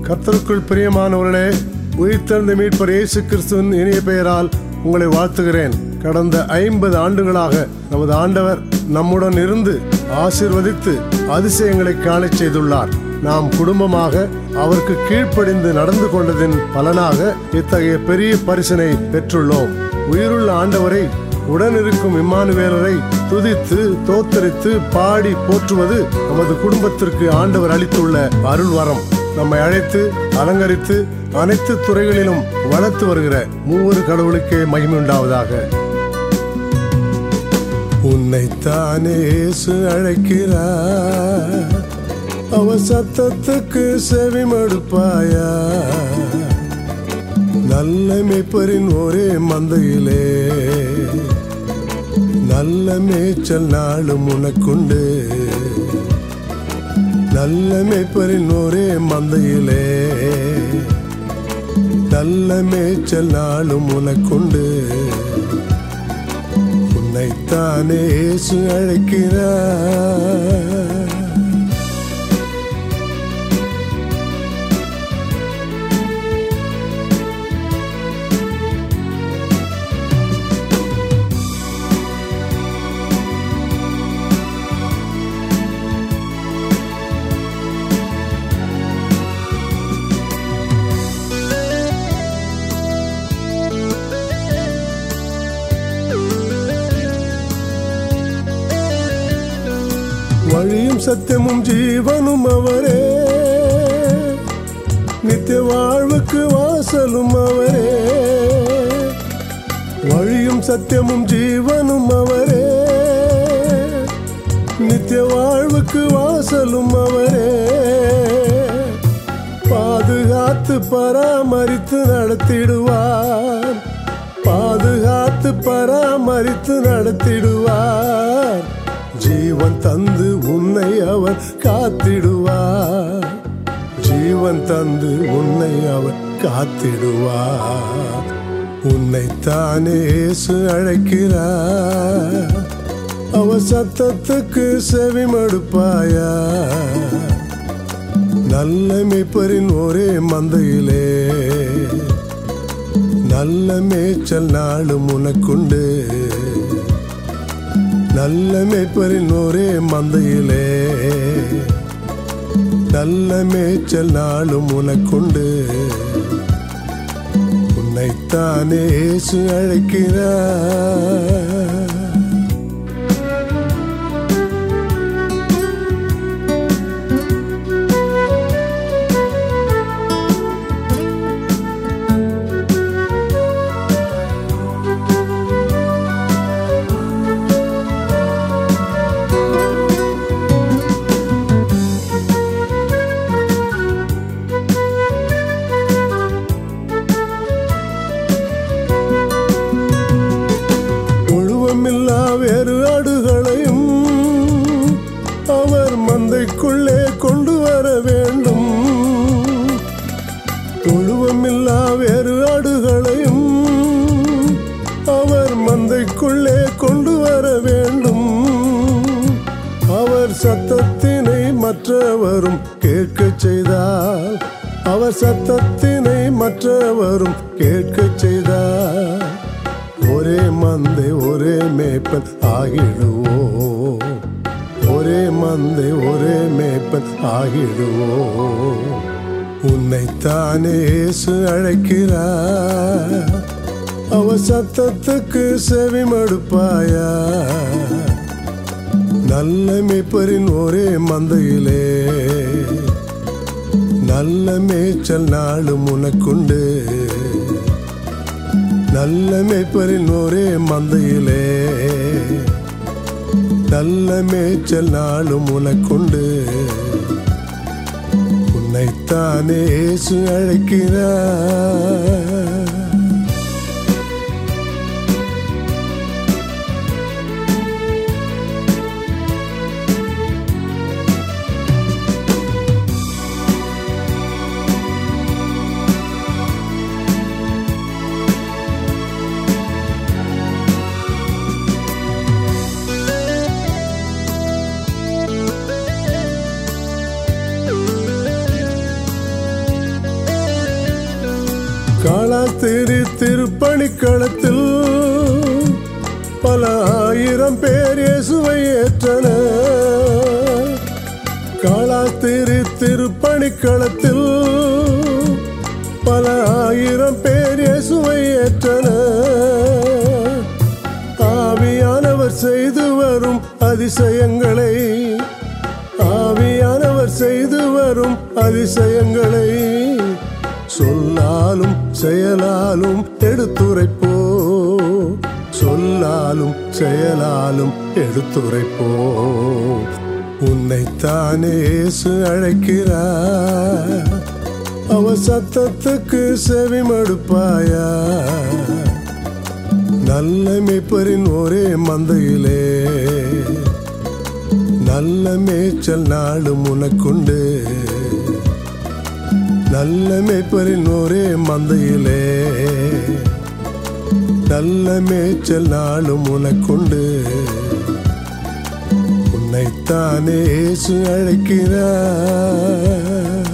கர்த்தருக்குள் பிரியமானவர்களே, உயிர்த்தெழுந்த மீட்பர் இயேசு கிறிஸ்துவின் இனிய பெயரால் உங்களை வாழ்த்துகிறேன். கடந்த 50 ஆண்டுகளாக நமது ஆண்டவர் நம்முடன் இருந்து ஆசீர்வதித்து அதிசயங்களை காணச் செய்துள்ளார். நாம் குடும்பமாக அவருக்கு கீழ்ப்படிந்து நடந்து கொண்டதின் பலனாக இத்தகைய பெரிய பரிசினை பெற்றுள்ளோம். உயிருள்ள ஆண்டவரை, உடனிருக்கும் இம்மானுவேலரை துதித்து தோத்தரித்து பாடி போற்றுவது நமது குடும்பத்திற்கு ஆண்டவர் அளித்துள்ள அருள் வரம். நம்மை அழைத்து அலங்கரித்து அனைத்து துறைகளிலும் வளர்த்து வருகிற மூவரு கடவுளுக்கே மகிமை உண்டாவதாக. உன்னைத்தானே இயேசு அழைக்கிறார், அவர் சத்தத்துக்கு செவி மடுப்பாயா? நல்ல மேய்ப்பரின் ஒரே மந்தையிலே நல்ல மேய்ச்சல் நாளும் உனக்குண்டு. நல்ல மேய்ப்பரின் ஒரே மந்தையிலே நல்ல மேய்ச்சல் நாளும் உனக்குண்டு. உன்னைத்தானே இயேசு அழைக்கிறார். வழியும் சத்தியமும் ஜீவனும் அவரே, நித்திய வாழ்வுக்கு வாசலும் அவரே. வழியும் சத்தியமும் ஜீவனும் அவரே, நித்திய வாழ்வுக்கு வாசலும் அவரே. பாதுகாத்து பராமரித்து நடத்திடுவார், பாதுகாத்து பராமரித்து நடத்திடுவார். ஜீவன் தந்து உன்னை அவர் காத்திடுவார், ஜீவன் தந்து உன்னை அவர் காத்திடுவார். உன்னைத்தானே இயேசு அழைக்கிறார், அவர் சத்தத்துக்கு செவி மடுப்பாயா? நல்ல மேய்ப்பரின் ஒரே மந்தையிலே நல்ல மேய்ச்சல் நாளும் உனக்குண்டு. நல்ல மேய்ப்பரின் ஒரே மந்தையிலே நல்ல மேய்ச்சல் நாளும் உனக்குண்டு. உன்னைத்தானே இயேசு அழைக்கிறார். வேறு ஆடுகளையும் அவர் மந்தைக்குள்ளே கொண்டு வர வேண்டும். தொழுவமில்லா வேறு ஆடுகளையும் அவர் மந்தைக்குள்ளே கொண்டு வர வேண்டும். அவர் சத்தத்தினை மற்றவரும் கேட்க செய்தார், அவர் சத்தத்தினை மற்றவரும் கேட்க செய்தார். ஒரே மந்தை ஒரே மேய்ப்பன் ஆகிடுவோம், ஒரே மந்தை ஒரே மேய்ப்பன் ஆகிடுவோம். உன்னைத்தானே இயேசு அழைக்கிறார், அவர் சத்தத்துக்கு செவி மடுப்பாயா? நல்ல மேய்ப்பரின் ஒரே மந்தையிலே நல்ல மேய்ச்சல் நாளும் உனக்குண்டு. நல்ல மேய்ப்பரின் ஒரே மந்தையிலே நல்ல மேய்ச்சல் நாளும் உனக்குண்டு. உன்னைத்தானே இயேசு அழைக்கிறார். காலாஸ்திரி திருப்பணிக்களத்தில் பல ஆயிரம் பேர் இயேசுவை ஏற்றனர். காலாஸ்திரி திருப்பணிக்களத்தில் பல ஆயிரம் பேர் இயேசுவை ஏற்றனர். ஆவியானவர் செய்து வரும் அதிசயங்களை, ஆவியானவர் செய்து வரும் அதிசயங்களை சொல்லாலும் செயலாலும் எடுத்துரைப்போ, சொல்லாலும் செயலாலும் எடுத்துரைப்போ. உன்னைத்தானே இயேசு அழைக்கிறார், அவர் சத்தத்துக்கு செவி மடுப்பாயா? நல்ல மேய்ப்பரின் ஒரே மந்தையிலே நல்ல மேய்ச்சல் நாளும் உனக்குண்டு. நல்ல மேய்ப்பரின் ஒரே மந்தையிலே நல்ல மேய்ச்சல் நாளும் உனக்குண்டு. உன்னைத்தானே இயேசு அழைக்கிறார்.